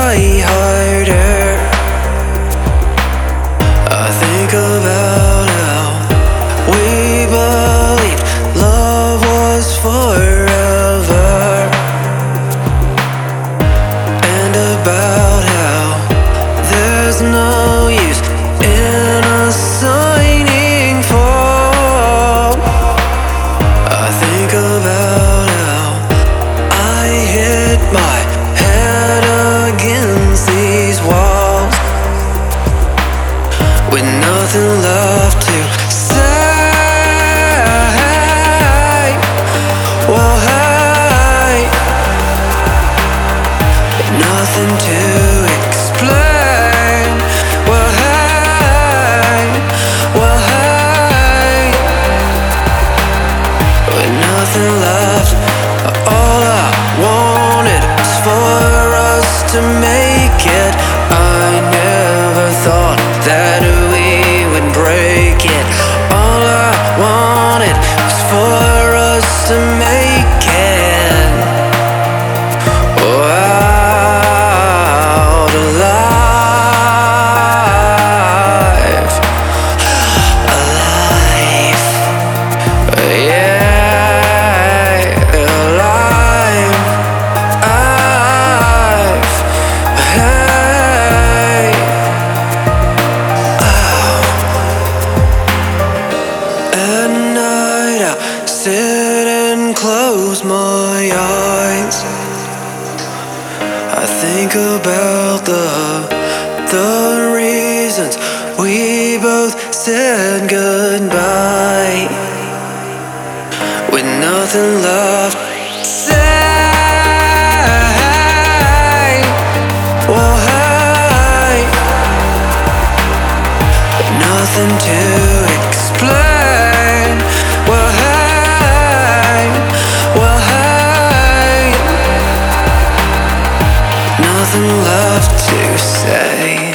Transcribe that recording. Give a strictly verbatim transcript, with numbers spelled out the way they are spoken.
try harder. I think about how we believed love was forever, and about how there's no use in us signing for. I think about how I hit my head against these walls with nothing left to say. Well, hey, nothing to explain. Well, hey, well, hey, with nothing left, all I wanted was for us to make it. I never thought that we would break it. All I wanted was for us to make it. Oh, out alive, alive, yeah, alive, alive, hey. At night I sit and close my eyes. I think about the the reasons we both said goodbye with nothing left to say. Well, hey, nothing to explain. Well, hey, well, hey, nothing left to say.